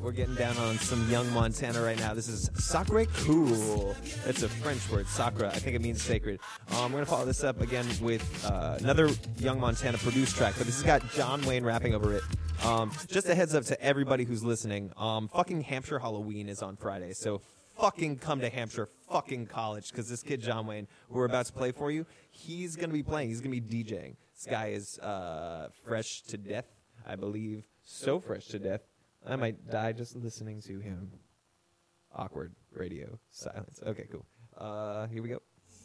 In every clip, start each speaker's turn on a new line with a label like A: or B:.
A: We're getting down on some Young Montana right now. This is Sacre Cool. It's a French word, sacre. I think it means sacred. We're going to follow this up again with another Young Montana produced track, but this has got John Wayne rapping over it. Just a heads up to everybody who's listening. Fucking Hampshire Halloween is on Friday, so fucking come to Hampshire fucking College, because this kid John Wayne, who we're about to play for you, he's going to be playing. He's going to be DJing. This guy is fresh to death, I believe. So fresh to death, I might die just listening to him. Awkward radio silence. Okay, cool. Here we go.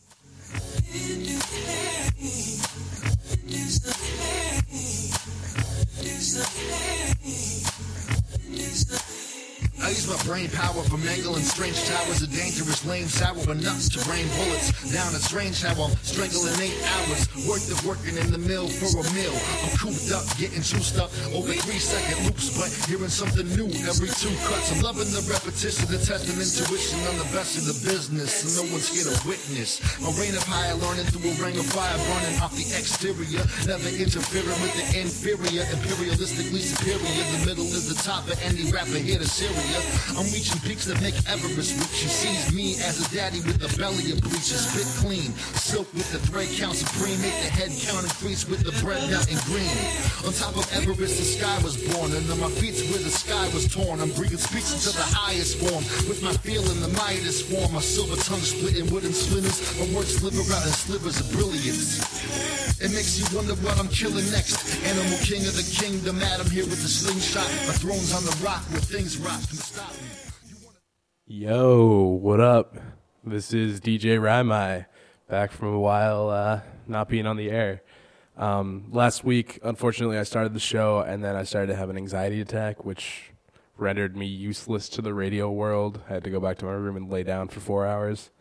B: I use my brain power for mangling strange towers of dangerous, lame, sour enough to rain bullets down a strange how I'm strangling 8 hours worth of working in the mill for a meal. I'm cooped up, getting juiced up over 3-second loops, but hearing something new every 2 cuts. I'm loving the repetition, the testing intuition. I'm the best in the business, so no one's here to witness. My reign of higher learning through a ring of fire burning off the exterior, never interfering with the inferior, imperialistically superior. The middle is the top of any rapper here to Syria. I'm reaching peaks that make Everest reach. She sees me as a daddy with a belly of bleaches. Spit clean, silk with the thread count supreme. Make the head count increase with the bread mountain green. On top of Everest the sky was born, and on my feet's where the sky was torn. I'm breathing speech into the highest form, with my feeling the mightiest form. My silver tongue splitting wooden splinters, my words sliver out in slivers of brilliance. It makes you wonder what I'm killing next. Animal king of the kingdom, Adam here with the slingshot. My throne's on the rock where things rock. Stop me.
C: Yo, what up? This is DJ Raimai, back from a while not being on the air. Last week, unfortunately, I started the show, and then I started to have an anxiety attack, which rendered me useless to the radio world. I had to go back to my room and lay down for 4 hours.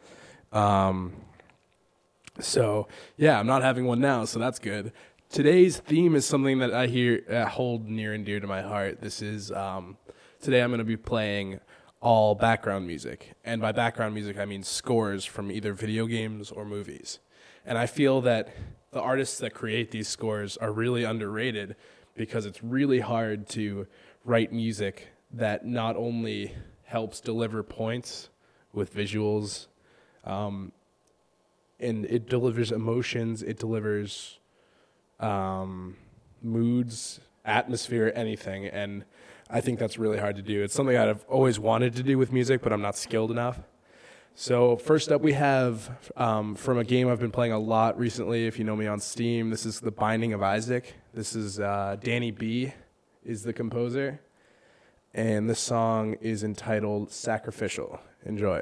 C: So, yeah, I'm not having one now, so that's good. Today's theme is something that I hold near and dear to my heart. This is, today I'm going to be playing all background music. And by background music, I mean scores from either video games or movies. And I feel that the artists that create these scores are really underrated because it's really hard to write music that not only helps deliver points with visuals, and it delivers emotions, it delivers moods, atmosphere, anything. And I think that's really hard to do. It's something I've always wanted to do with music, but I'm not skilled enough. So first up we have, from a game I've been playing a lot recently, if you know me on Steam, this is The Binding of Isaac. This is Danny B is the composer. And this song is entitled Sacrificial. Enjoy.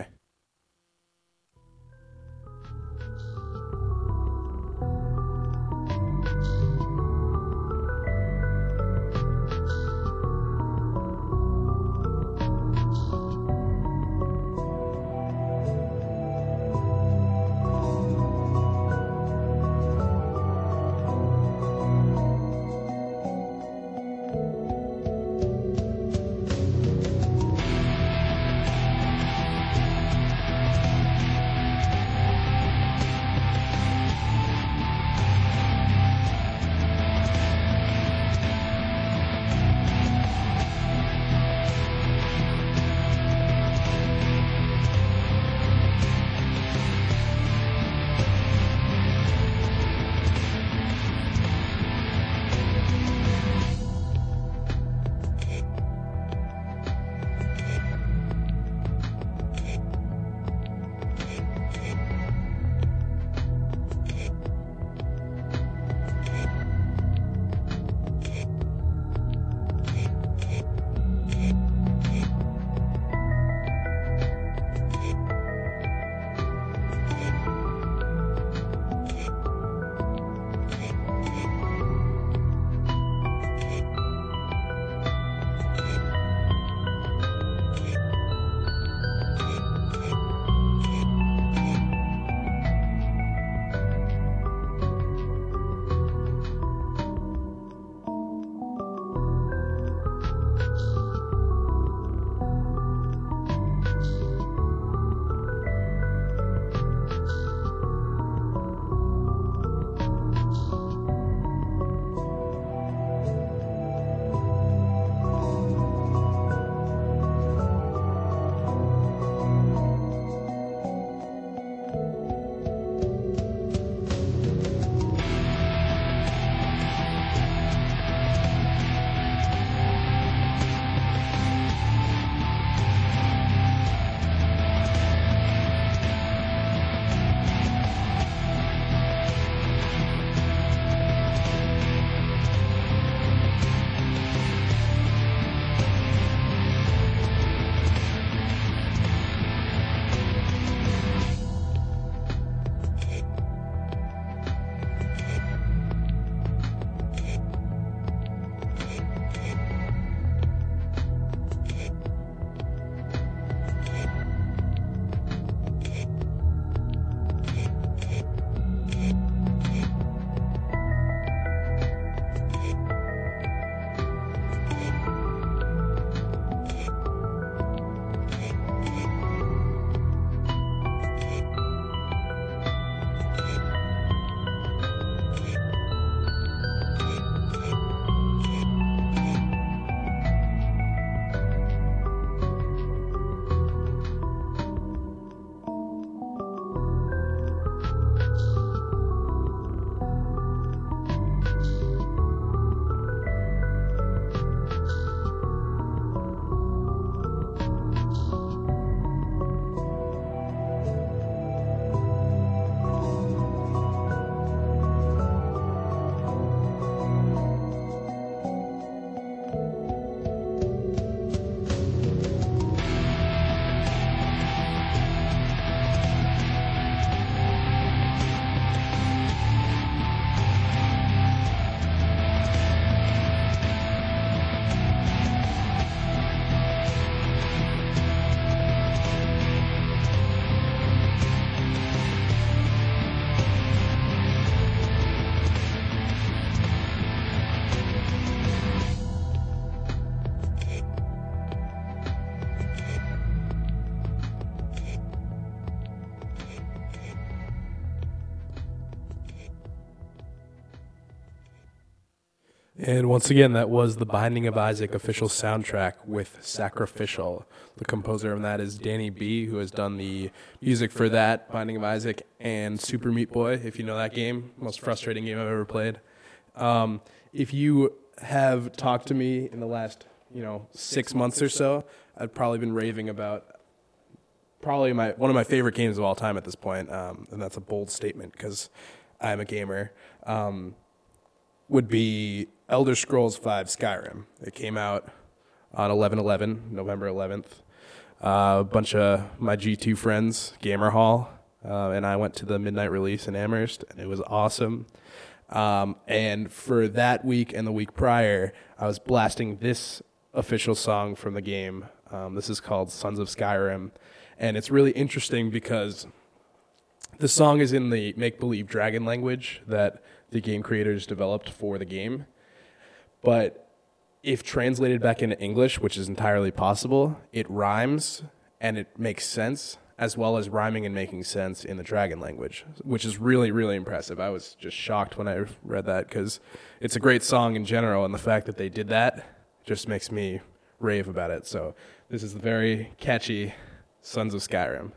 C: And once again, that was the Binding of Isaac official soundtrack with Sacrificial. The composer of that is Danny B., who has done the music for that, Binding of Isaac, and Super Meat Boy, if you know that game. Most frustrating game I've ever played. If you have talked to me in the last, 6 months or so, I've probably been raving about probably one of my favorite games of all time at this point, and that's a bold statement because I'm a gamer, would be Elder Scrolls V Skyrim. It came out on 11/11, November 11th. A bunch of my G2 friends, Gamer Hall, and I went to the midnight release in Amherst, and it was awesome. And for that week and the week prior, I was blasting this official song from the game. This is called Sons of Skyrim, and it's really interesting because the song is in the make-believe dragon language that the game creators developed for the game. But if translated back into English, which is entirely possible, it rhymes and it makes sense, as well as rhyming and making sense in the dragon language, which is really, really impressive. I was just shocked when I read that because it's a great song in general, and the fact that they did that just makes me rave about it. So this is the very catchy Sons of Skyrim.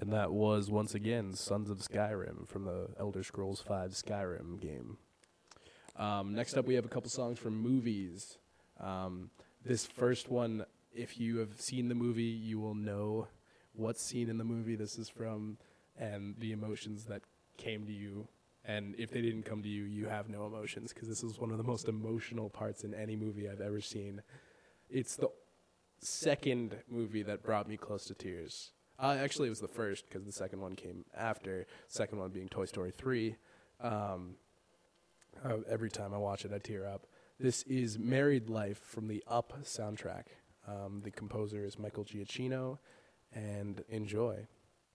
C: And that was, once again, Sons of Skyrim from the Elder Scrolls V Skyrim game. Next up, we have a couple songs from movies. This first one, if you have seen the movie, you will know what scene in the movie this is from and the emotions that came to you. And if they didn't come to you, you have no emotions, because this is one of the most emotional parts in any movie I've ever seen. It's the second movie that brought me close to tears. Actually, it was the first, because the second one came after. Second one being Toy Story 3. Every time I watch it, I tear up. This is Married Life from the Up soundtrack. The composer is Michael Giacchino, and enjoy.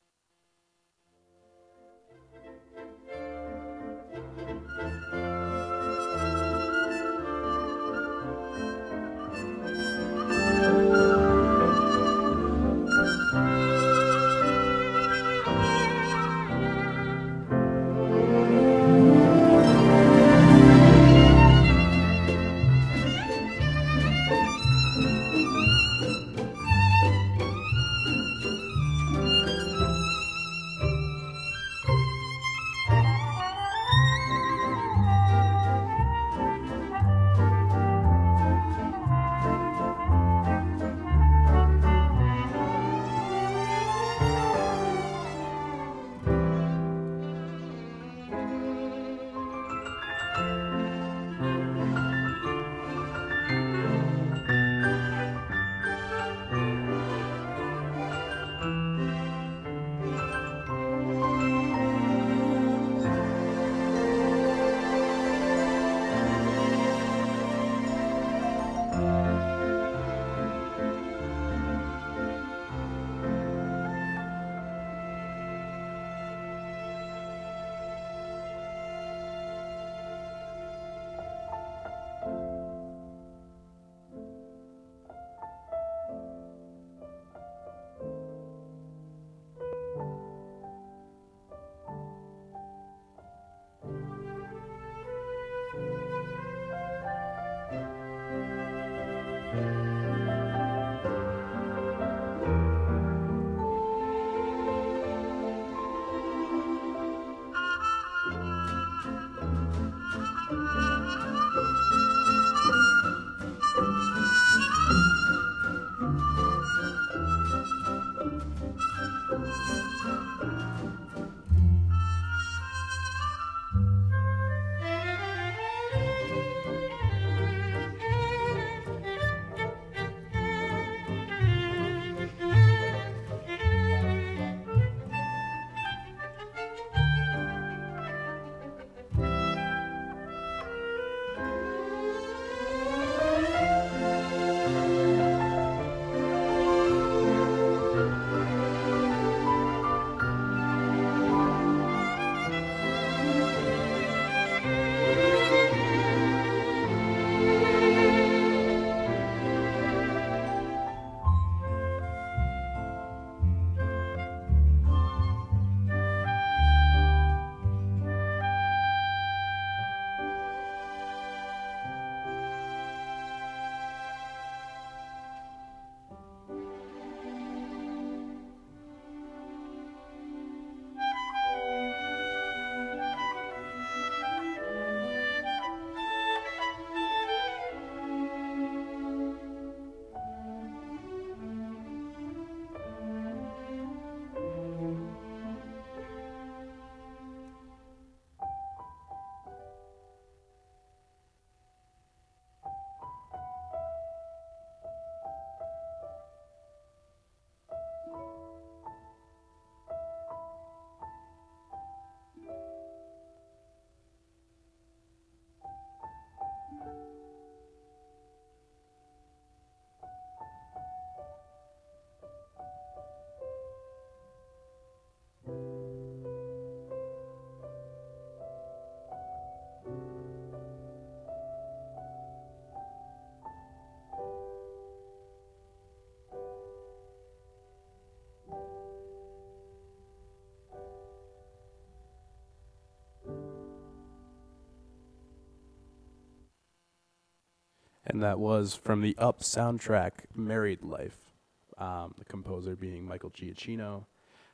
C: And that was from the Up soundtrack, Married Life. The composer being Michael Giacchino.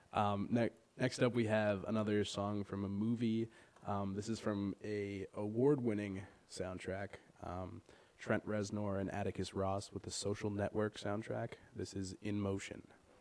C: Next up, we have another song from a movie. This is from a award-winning soundtrack. Trent Reznor and Atticus Ross with the Social Network soundtrack. This is In Motion.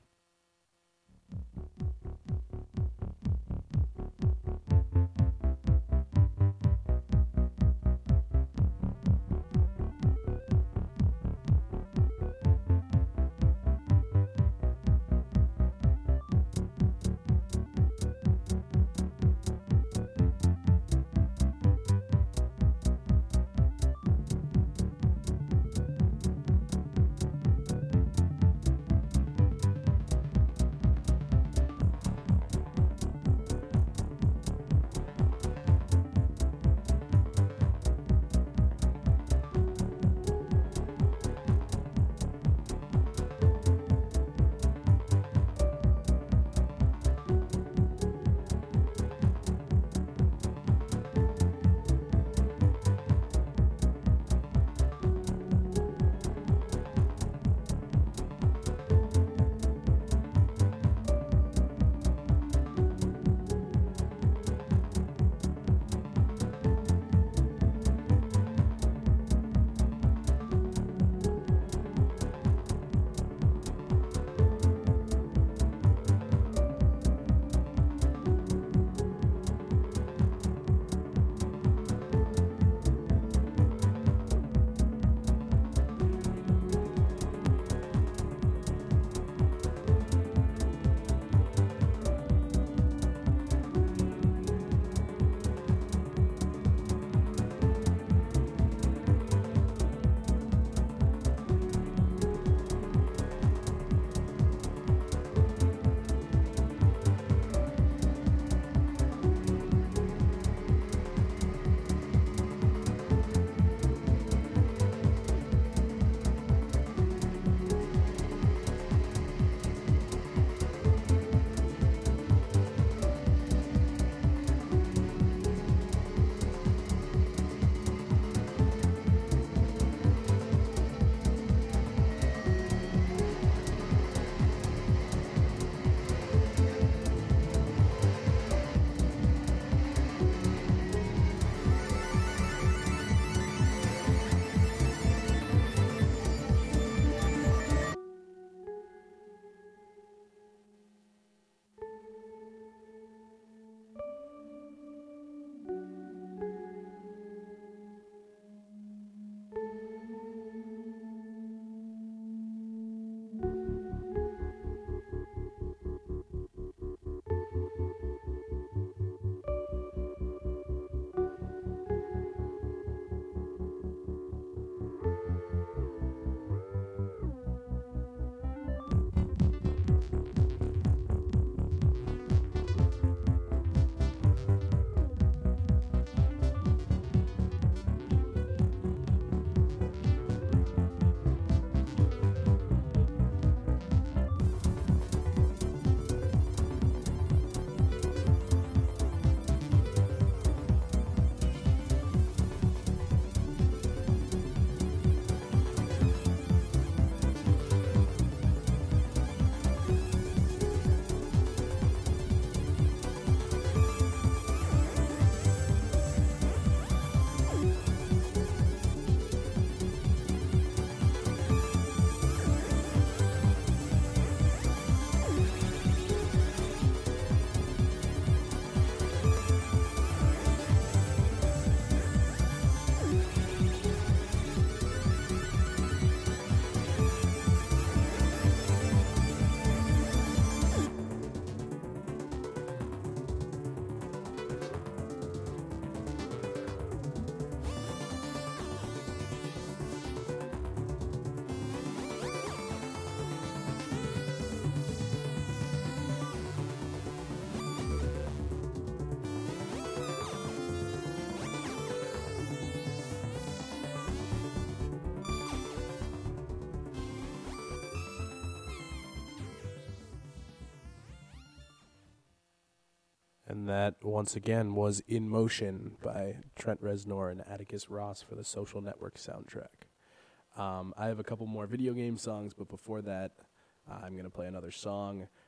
C: And that, once again, was In Motion by Trent Reznor and Atticus Ross for the Social Network soundtrack. I have a couple more video game songs, but before that, I'm going to play another song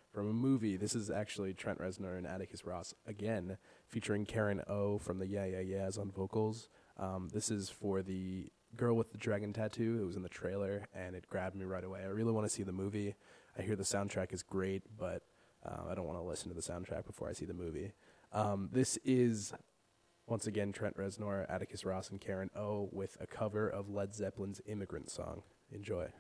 C: from a movie. This is actually Trent Reznor and Atticus Ross again, featuring Karen O from the Yeah Yeah Yeahs on vocals. This is for the Girl with the Dragon Tattoo. It was in the trailer, and it grabbed me right away. I really want to see the movie. I hear the soundtrack is great, but I don't want to listen to the soundtrack before I see the movie. This is, once again, Trent Reznor, Atticus Ross, and Karen O with a cover of Led Zeppelin's Immigrant Song. Enjoy.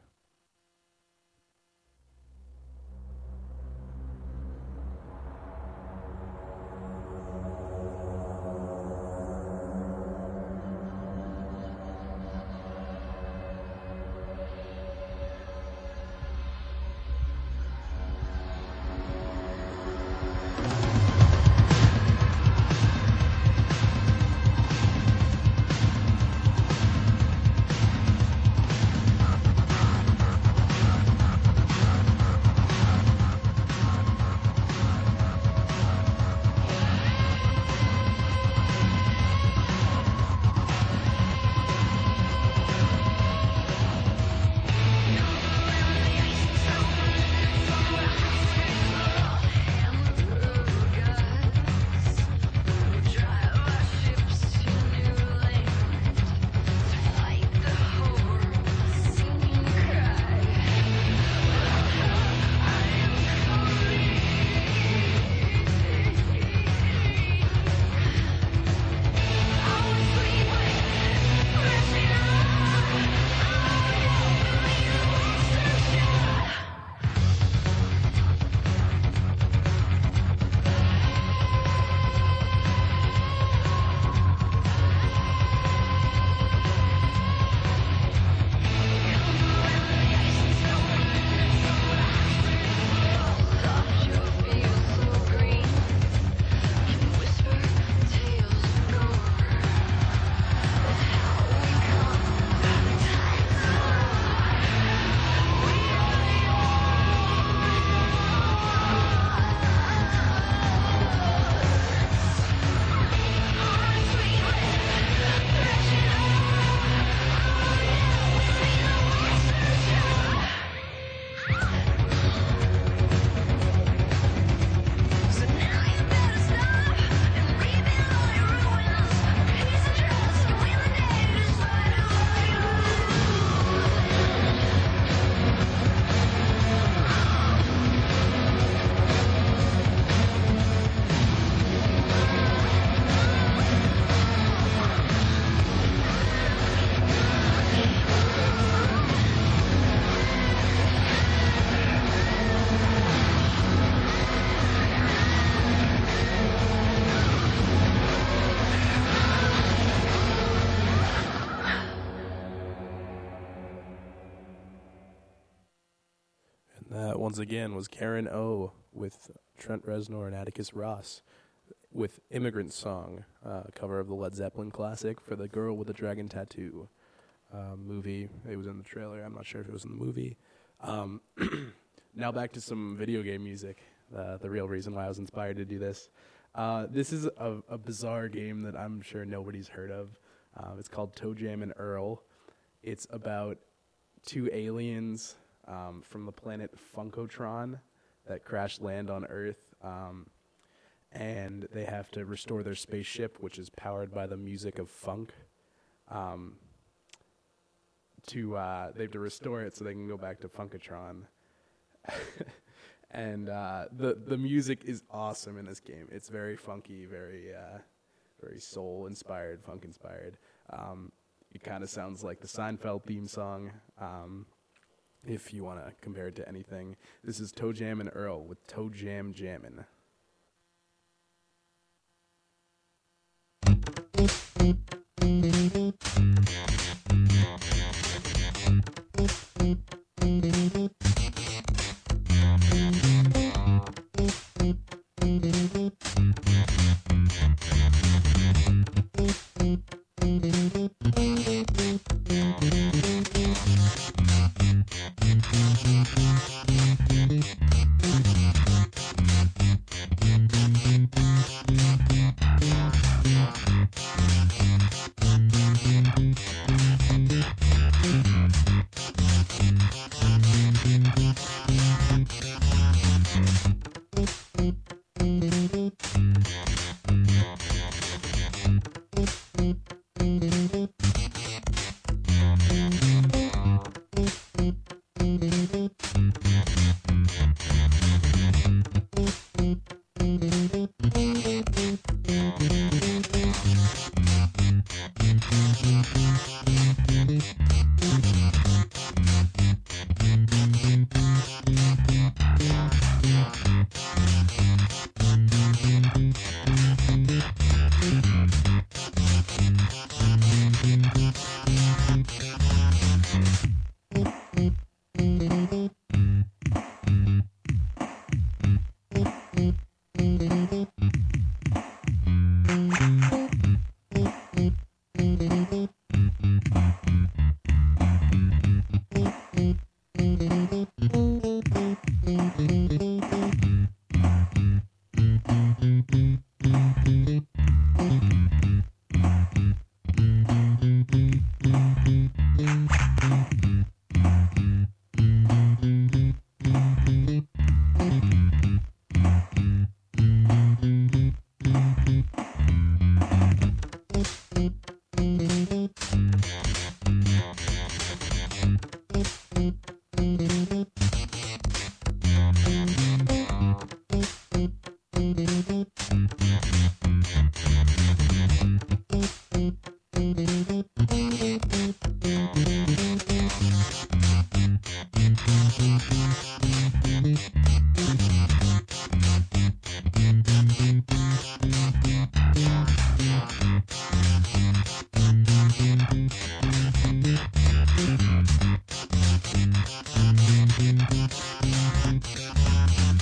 C: That, once again, was Karen O with Trent Reznor and Atticus Ross with Immigrant Song, cover of the Led Zeppelin classic for the Girl with the Dragon Tattoo movie. It was in the trailer. I'm not sure if it was in the movie. Now back to some video game music, the real reason why I was inspired to do this. This is a bizarre game that I'm sure nobody's heard of. It's called Toe Jam and Earl. It's about two aliens from the planet Funkotron that crash land on Earth, and they have to restore their spaceship, which is powered by the music of funk. They have to restore it so they can go back to Funkotron. And the music is awesome in this game. It's very funky, very soul inspired, funk inspired. It kind of sounds like the Seinfeld theme song. If you want to compare it to anything, this is Toe Jam and Earl with Toe Jam Jammin'.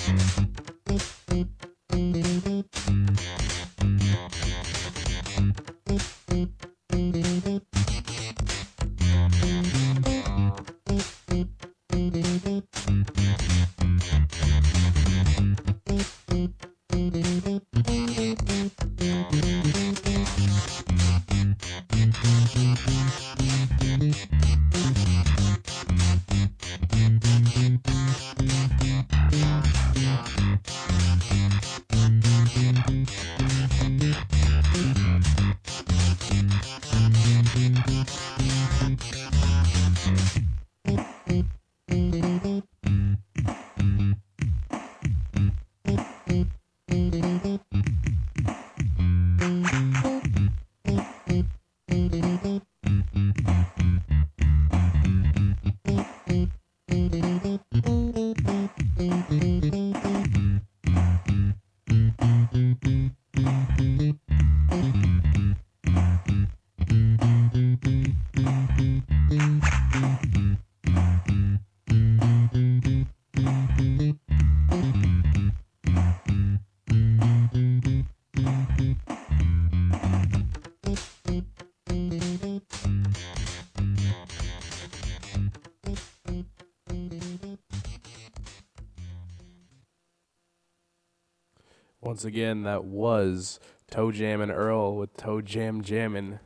C: Once again, that was Toe Jam and Earl with Toe Jam Jammin',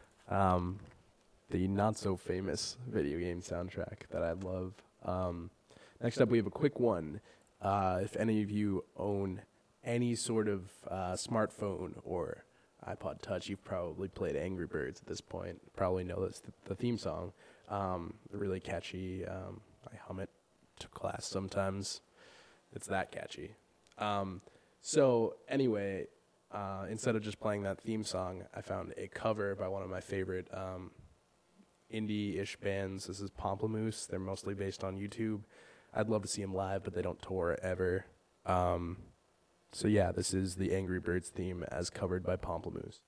C: the not-so-famous video game soundtrack that I love. Next up, we have a quick one. If any of you own any sort of smartphone or iPod Touch, you've probably played Angry Birds at this point. Probably know this, the theme song. Really catchy. I hum it to class sometimes. It's that catchy. So anyway, instead of just playing that theme song, I found a cover by one of my favorite indie-ish bands. This is Pomplamoose. They're mostly based on YouTube. I'd love to see them live, but they don't tour ever. So yeah, this is the Angry Birds theme as covered by Pomplamoose.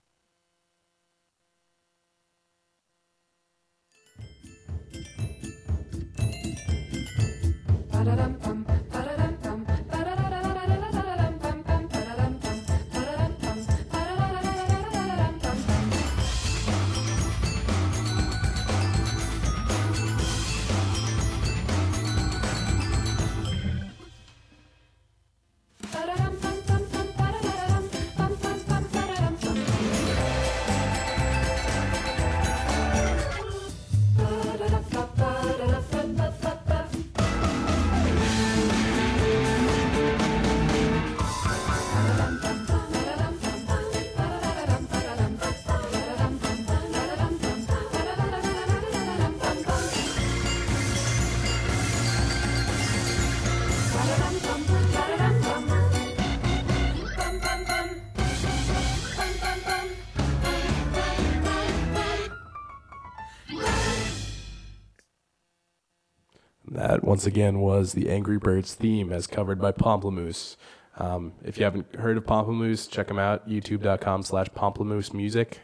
C: That, once again, was the Angry Birds theme as covered by Pomplamoose. If you haven't heard of Pomplamoose, check them out, youtube.com/PomplaMooseMusic.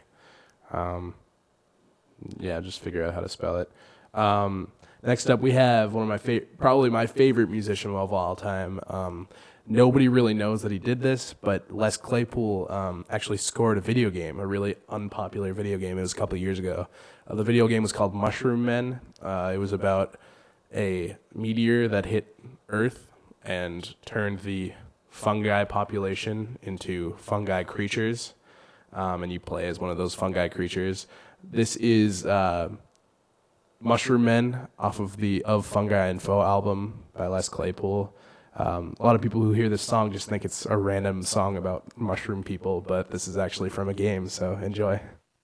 C: Yeah, just figure out how to spell it. Next up, we have one of my probably my favorite musician of all time. Nobody really knows that he did this, but Les Claypool actually scored a video game, a really unpopular video game. It was a couple of years ago. The video game was called Mushroom Men. It was about a meteor that hit Earth and turned the fungi population into fungi creatures, and you play as one of those fungi creatures. This is Mushroom Men off of the Of Fungi and Foe album by Les Claypool. A lot of people who hear this song just think it's a random song about mushroom people, but this is actually from a game, so enjoy.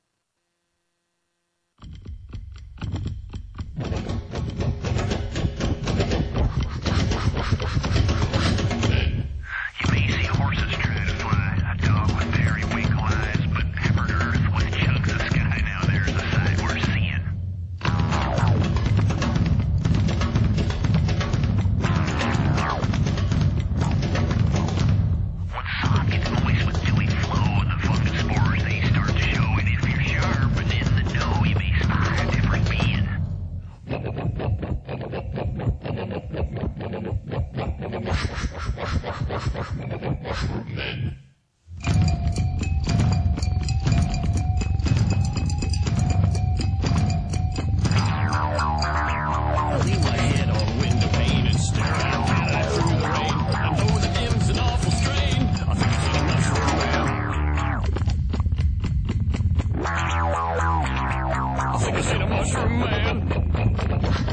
D: You may see horses trying to fly, a dog with very weak eyes, but hammered earth with chunks of sky. Now there's a sight worth seeing. One socket voice with dewy flow, and the fungus spores they start to show in
E: Lean my head on a window pane and stare out through the rain. I know the dim's an awful strain. I think it's a mushroom man. I think it's a mushroom man.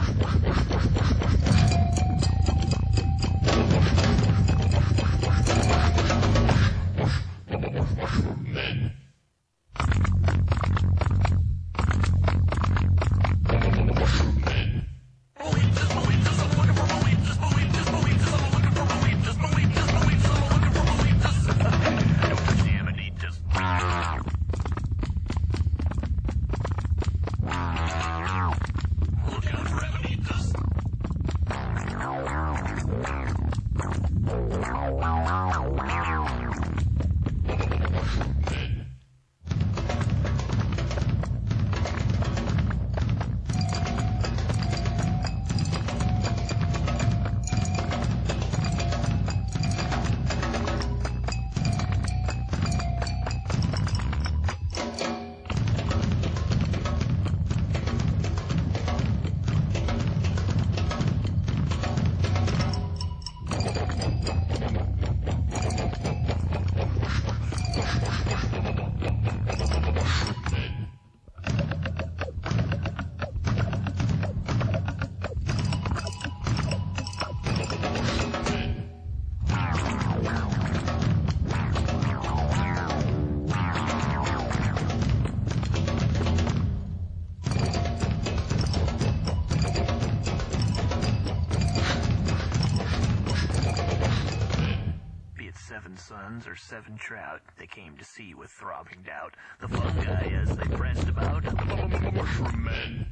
E: Sons or 7 trout they came to see with throbbing doubt. The fungi as they pranced about, the mushroom men.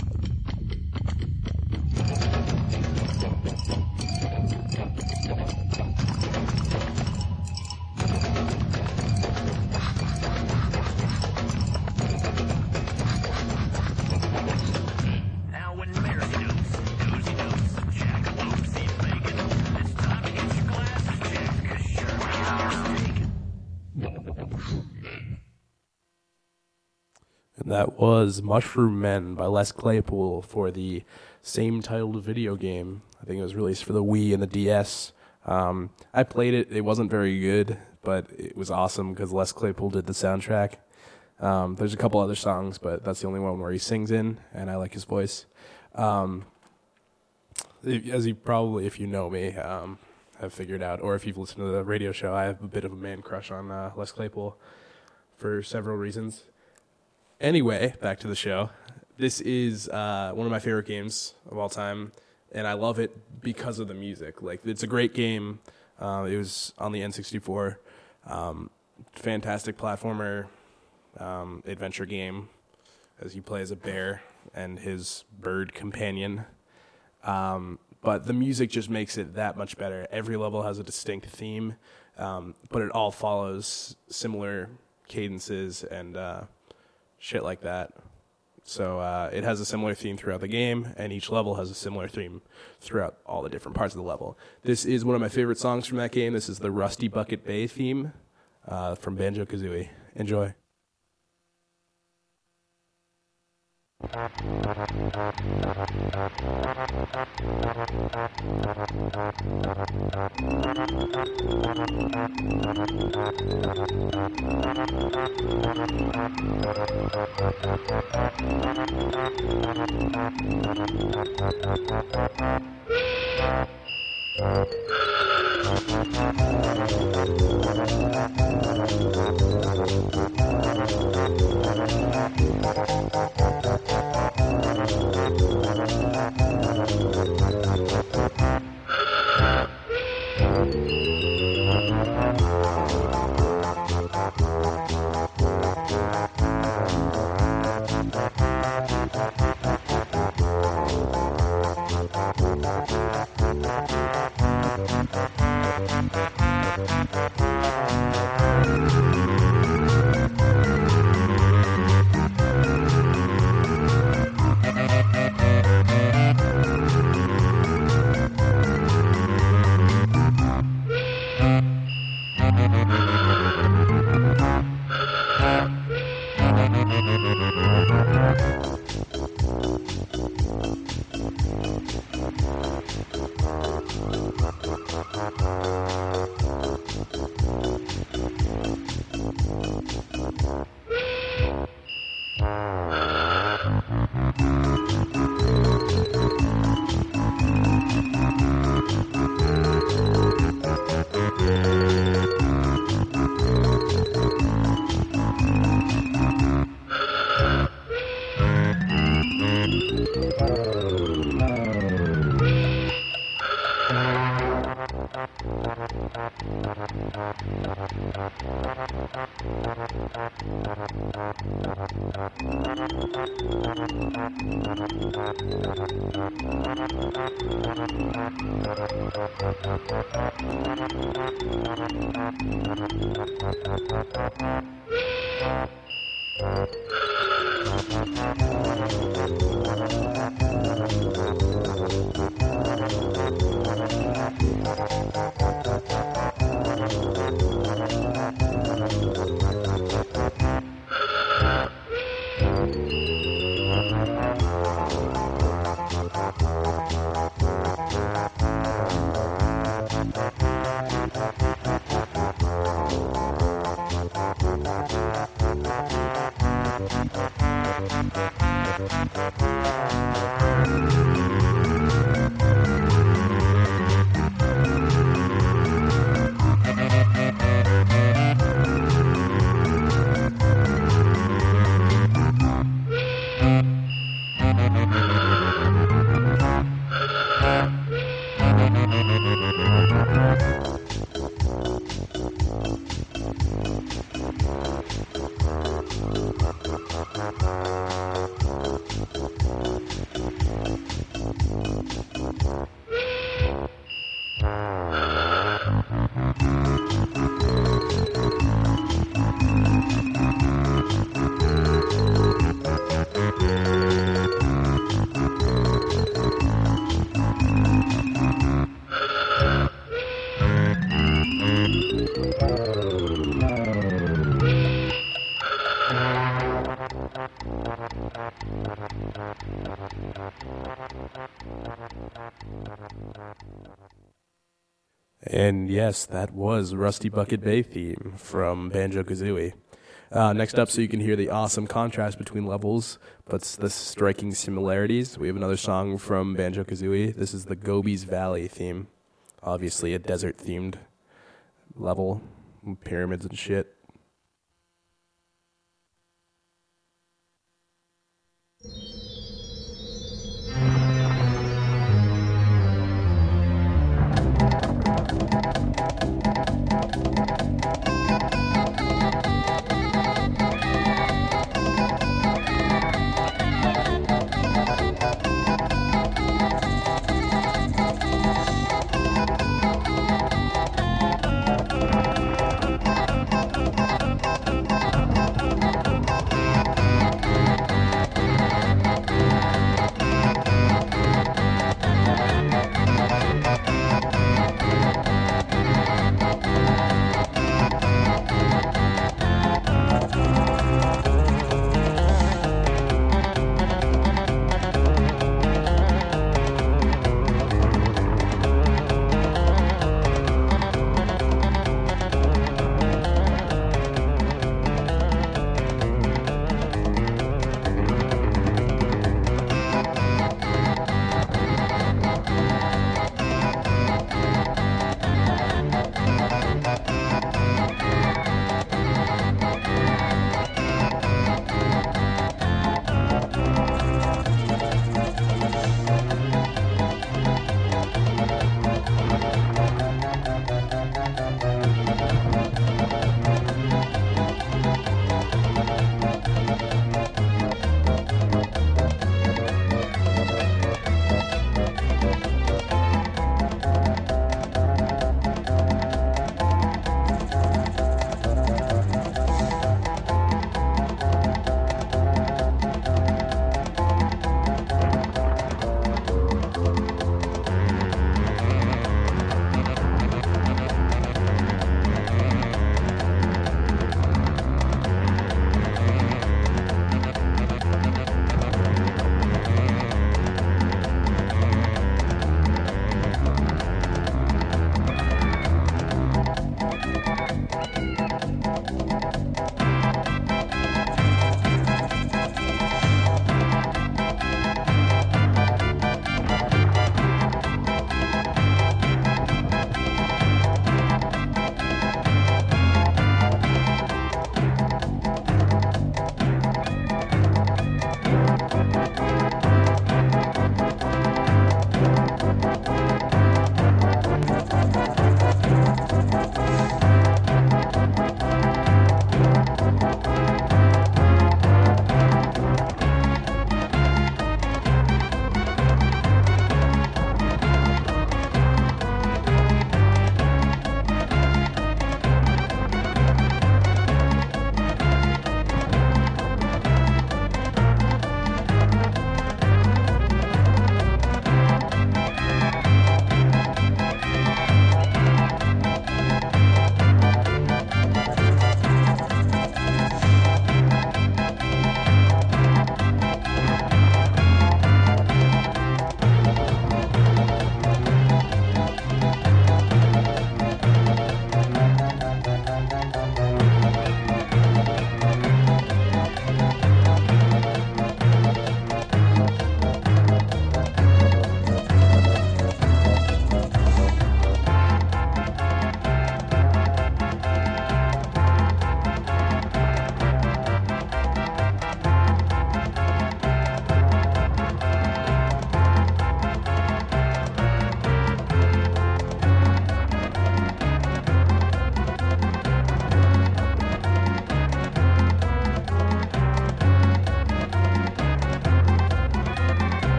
E: Now when Mary Dopes, Dozy Dopes, Jackalopes eat bacon, it's time to get your glasses checked, 'cause sure
C: And that was Mushroom Men by Les Claypool for the same titled video game. I think it was released for the Wii and the DS. I played it. It wasn't very good, but it was awesome because Les Claypool did the soundtrack. There's a couple other songs, but that's the only one where he sings in, and I like his voice. As you probably, if you know me, have figured out, or if you've listened to the radio show, I have a bit of a man crush on Les Claypool for several reasons. Anyway, back to the show. This is one of my favorite games of all time, and I love it because of the music. Like, it's a great game. It was on the N64. Fantastic platformer, adventure game, as you play as a bear and his bird companion. But the music just makes it that much better. Every level has a distinct theme, but it all follows similar cadences and shit like that. So it has a similar theme throughout the game, and each level has a similar theme throughout all the different parts of the level. This is one of my favorite songs from that game. This is the Rusty Bucket Bay theme from Banjo-Kazooie. Enjoy. And yes, that was Rusty Bucket Bay theme from Banjo-Kazooie. Next up, so you can hear the awesome contrast between levels, but the striking similarities, we have another song from Banjo-Kazooie. This is the Gobi's Valley theme. Obviously a desert-themed level, pyramids and shit.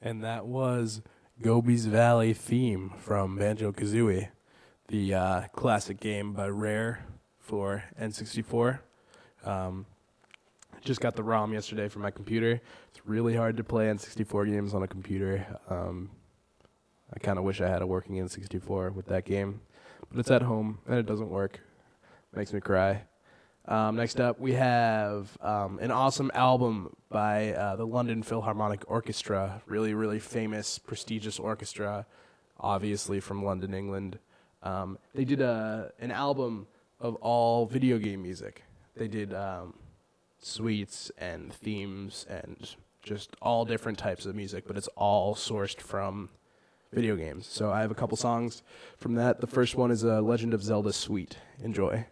C: And that was Gobi's Valley theme from Banjo-Kazooie, the classic game by Rare for N64. Just got the ROM yesterday for my computer. It's really hard to play N64 games on a computer. I kind of wish I had a working N64 with that game. But it's at home, and it doesn't work. Makes me cry. Next up, we have an awesome album by the London Philharmonic Orchestra, really, really famous, prestigious orchestra, obviously from London, England. They did an album of all video game music. They did suites and themes and just all different types of music, but it's all sourced from video games. So I have a couple songs from that. The first one is a Legend of Zelda suite. Enjoy.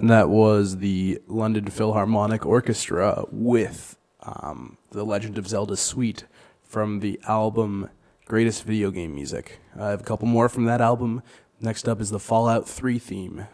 C: And that was the London Philharmonic Orchestra with The Legend of Zelda Suite from the album Greatest Video Game Music. I have a couple more from that album. Next up is the Fallout 3 theme.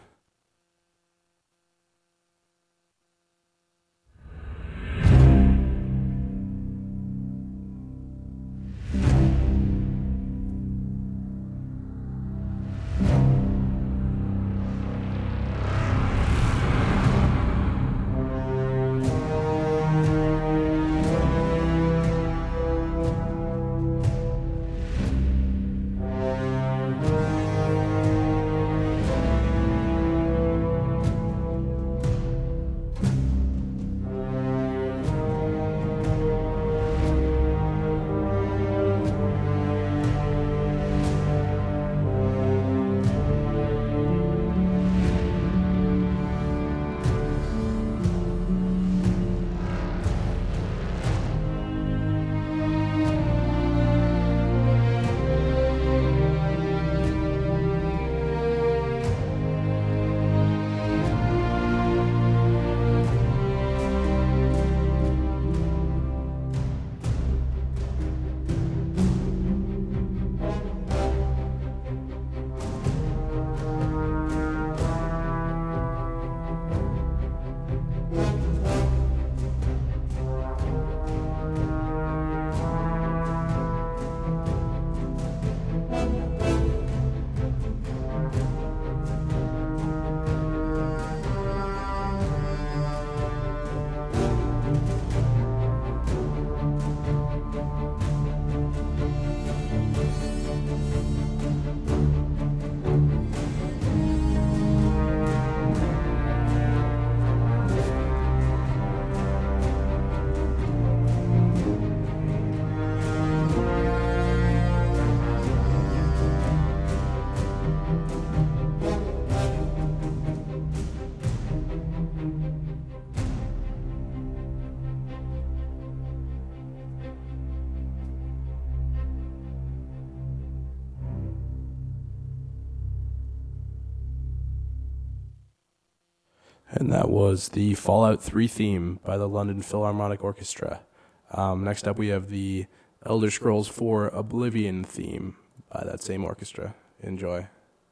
C: And that was the Fallout 3 theme by the London Philharmonic Orchestra. Next up, we have the Elder Scrolls 4 Oblivion theme by that same orchestra. Enjoy.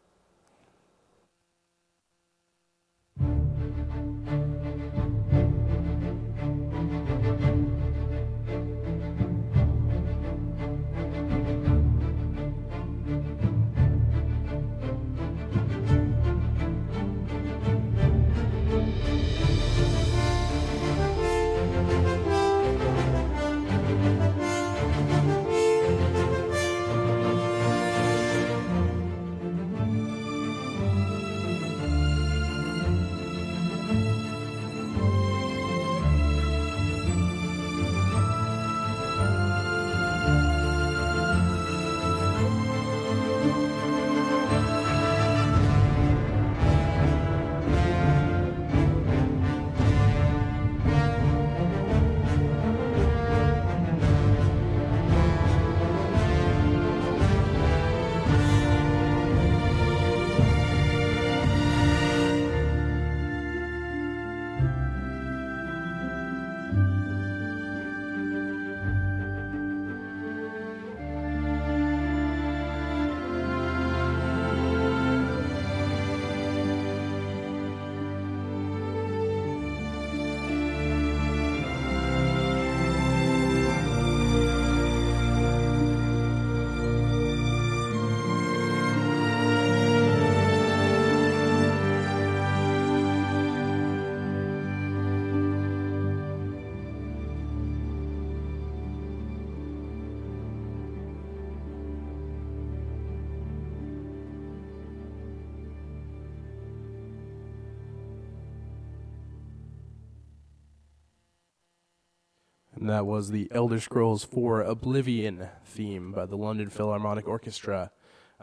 C: And that was the Elder Scrolls 4 Oblivion theme by the London Philharmonic Orchestra.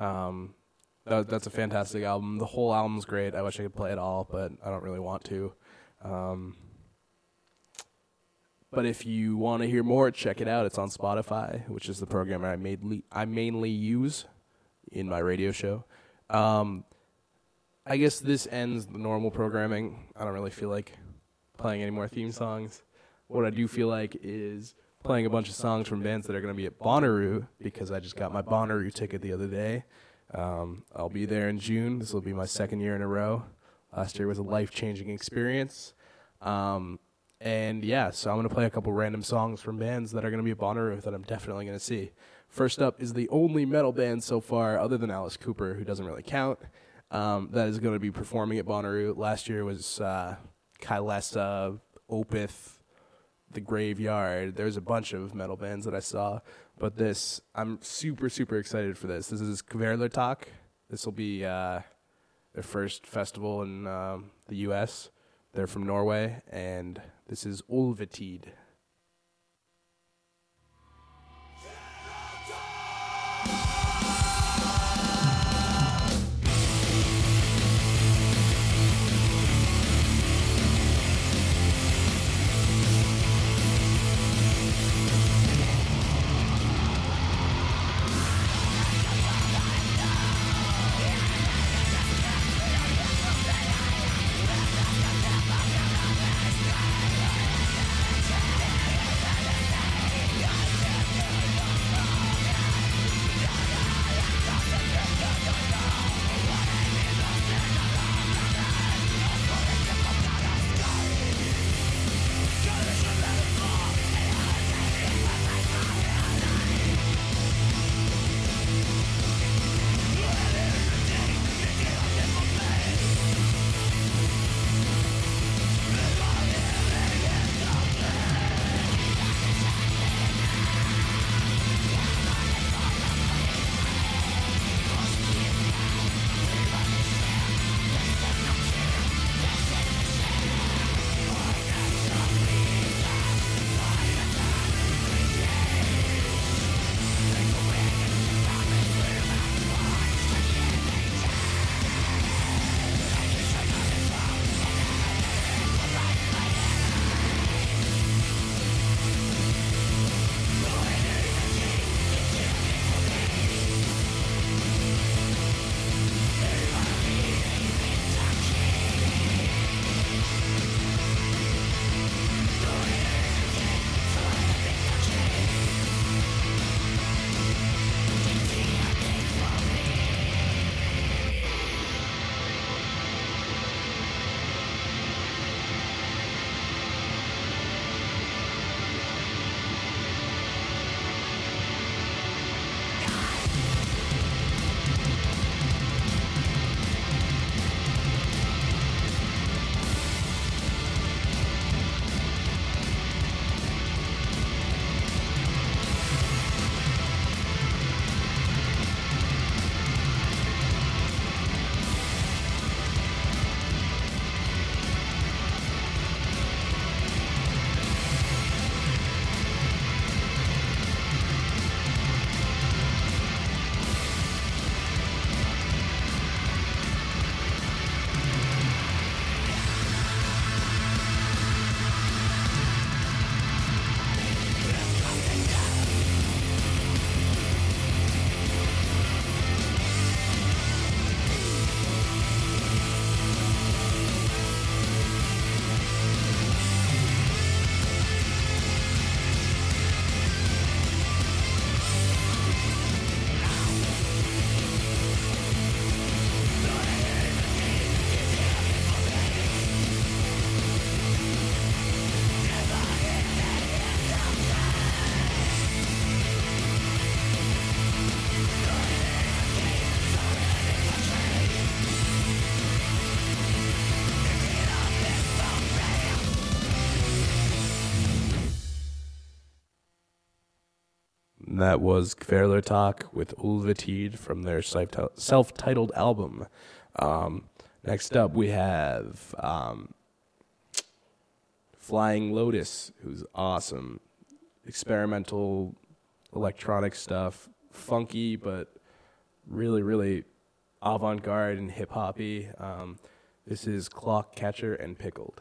C: That's a fantastic album. The whole album's great. I wish I could play it all, but I don't really want to. But if you want to hear more, check it out. It's on Spotify, which is the program I mainly use in my radio show. I guess this ends the normal programming. I don't really feel like playing any more theme songs. What I do feel like is playing a bunch of songs from bands that are going to be at Bonnaroo, because I just got my Bonnaroo ticket the other day. I'll be there in June. This will be my second year in a row. Last year was a life-changing experience. And yeah, so I'm going to play a couple random songs from bands that are going to be at Bonnaroo that I'm definitely going to see. First up is the only metal band so far, other than Alice Cooper, who doesn't really count, that is going to be performing at Bonnaroo. Last year was Kylesa, Opeth, The Graveyard. There's a bunch of metal bands that I saw, but this, I'm super, super excited for this. This is Kvelertak. This will be their first festival in the U.S. They're from Norway, and this is Ulvetid. That was Kvelertak with Ulvetid from their self-titled album. Next up, we have Flying Lotus, who's awesome. Experimental electronic stuff, funky, but really, really avant-garde and hip-hoppy. This is Clock Catcher and Pickled.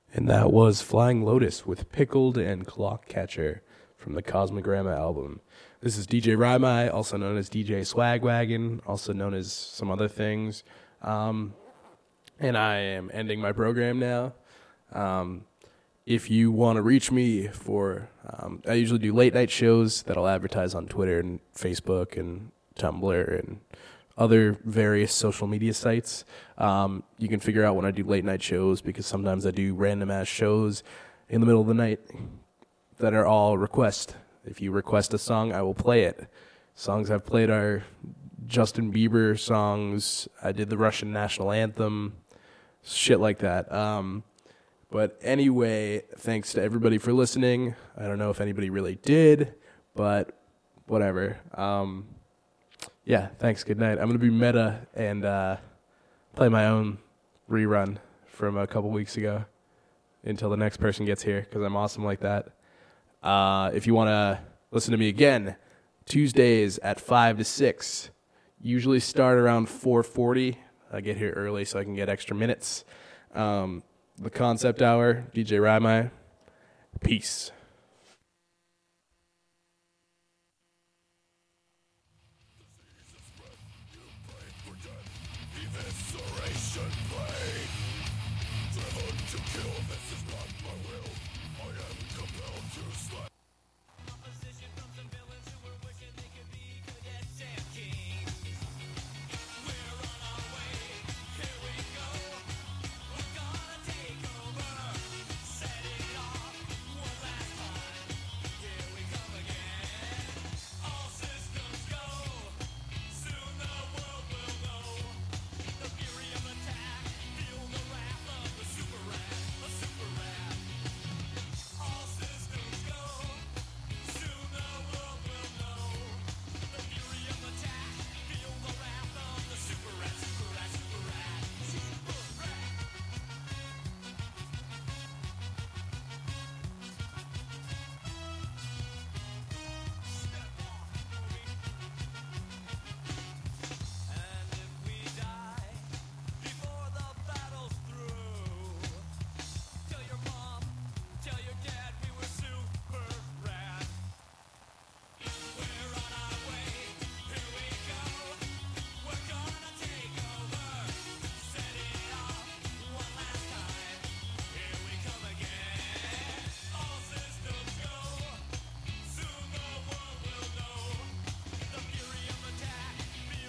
C: And that was Flying Lotus with Pickled and Clock Catcher from the Cosmogramma album. This is DJ Rymai, also known as DJ Swagwagon, also known as some other things. And I am ending my program now. If you want to reach me for, I usually do late night shows that I'll advertise on Twitter and Facebook and Tumblr and other various social media sites. You can figure out when I do late night shows because sometimes I do random ass shows in the middle of the night that are all request. If you request a song, I will play it. Songs I've played are Justin Bieber songs. I did the Russian national anthem, shit like that. But anyway, thanks to everybody for listening. I don't know if anybody really did, but whatever. Yeah, thanks. Good night. I'm going to be meta and play my own rerun from a couple weeks ago until the next person gets here because I'm awesome like that. If you want to listen to me again, Tuesdays at 5 to 6. Usually start around 4:40. I get here early so I can get extra minutes. The Concept Hour, DJ Rymai. Peace.